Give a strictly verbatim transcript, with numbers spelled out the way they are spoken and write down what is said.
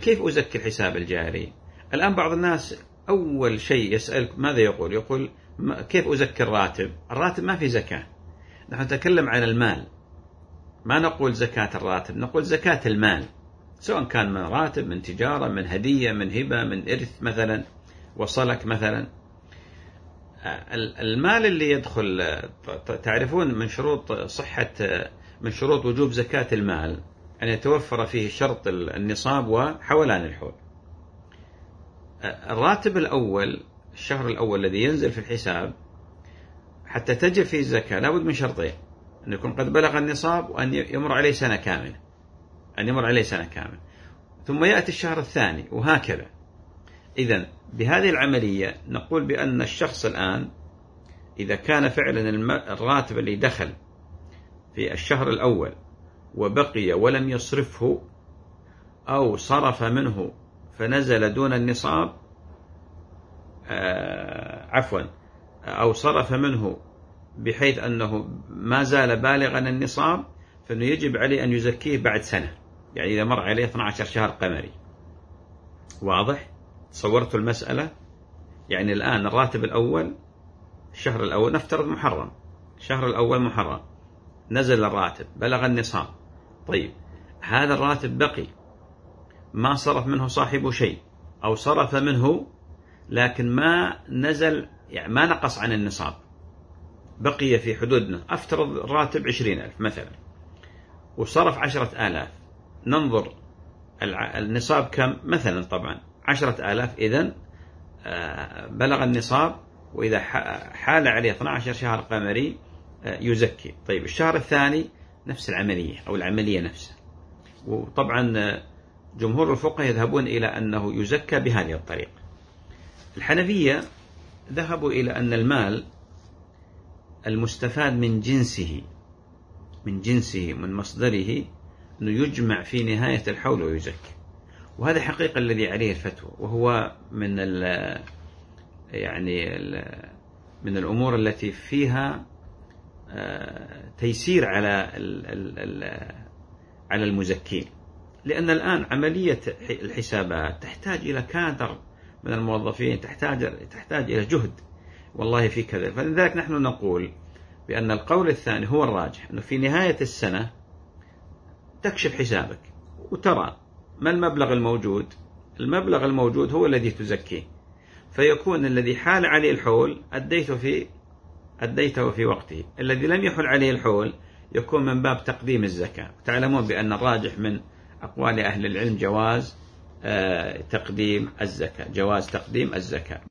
كيف أزكي الحساب الجاري؟ الآن بعض الناس أول شيء يسألك ماذا يقول؟ يقول كيف أزكي الراتب؟ الراتب ما في زكاة. نحن نتكلم عن المال، ما نقول زكاة الراتب، نقول زكاة المال، سواء كان من راتب، من تجارة، من هدية، من هبة، من إرث مثلا وصلك مثلا. المال اللي يدخل، تعرفون من شروط صحة، من شروط وجوب زكاة المال أن يتوفر فيه شرط النصاب وحولان الحول. الراتب الأول، الشهر الأول الذي ينزل في الحساب، حتى تجب فيه الزكاة لابد من شرطين: أن يكون قد بلغ النصاب، وأن يمر عليه سنة كاملة، أن يمر عليه سنة كاملة، ثم يأتي الشهر الثاني، وهكذا. إذن بهذه العملية نقول بأن الشخص الآن إذا كان فعلا الراتب اللي دخل في الشهر الأول وبقي ولم يصرفه، أو صرف منه فنزل دون النصاب، آه عفوا أو صرف منه بحيث أنه ما زال بالغا النصاب، فإنه يجب عليه أن يزكيه بعد سنة، يعني إذا مر عليه اثني عشر شهر قمري. واضح؟ تصورت المسألة؟ يعني الآن الراتب الأول، الشهر الأول نفترض محرم، الشهر الأول محرم، نزل الراتب بلغ النصاب. طيب هذا الراتب بقي، ما صرف منه صاحبه شيء، أو صرف منه لكن ما نزل، يعني ما نقص عن النصاب، بقي في حدودنا. أفترض الراتب عشرين ألف مثلا، وصرف عشرة آلاف، ننظر النصاب كم مثلا، طبعا عشرة آلاف، إذن بلغ النصاب، وإذا حال عليه اثني عشر شهر قمري يزكي. طيب الشهر الثاني نفس العملية أو العملية نفسها. وطبعا جمهور الفقهاء يذهبون إلى أنه يزكى بهذه الطريقة. الحنفية ذهبوا إلى أن المال المستفاد من جنسه، من جنسه من مصدره، أنه يجمع في نهاية الحول ويزكى. وهذا حقيقة الذي عليه الفتوى، وهو من ال يعني ال من الأمور التي فيها تيسير على على المزكين. لأن الآن عملية الحسابات تحتاج إلى كادر من الموظفين، تحتاج تحتاج إلى جهد والله في كذا. فلذلك نحن نقول بأن القول الثاني هو الراجح، أنه في نهاية السنة تكشف حسابك وترى ما المبلغ الموجود، المبلغ الموجود هو الذي تزكيه، فيكون الذي حال عليه الحول أديته في أديته في وقته، الذي لم يحل عليه الحول يكون من باب تقديم الزكاة. تعلمون بأن الراجح من أقوال أهل العلم جواز تقديم الزكاة، جواز تقديم الزكاة.